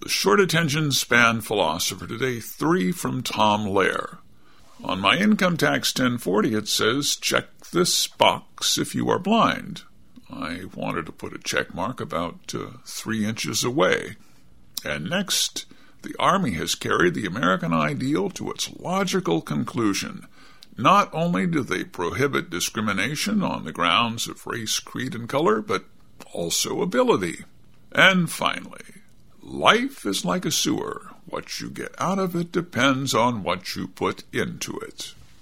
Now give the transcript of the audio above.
The short attention span philosopher today, 3 from Tom Lehrer. On my Income Tax 1040 it says, check this box if you are blind. I wanted to put a check mark about 3 inches away. And next, the Army has carried the American ideal to its logical conclusion. Not only do they prohibit discrimination on the grounds of race, creed, and color, but also ability. And finally, life is like a sewer. What you get out of it depends on what you put into it.